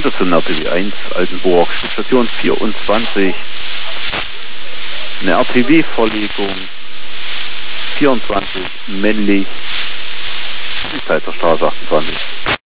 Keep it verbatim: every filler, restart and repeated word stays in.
Station R T W eins, Altenburg, Station vierundzwanzig. Eine R T W-Verlegung, vierundzwanzig, männlich, Polizeistraße achtundzwanzig.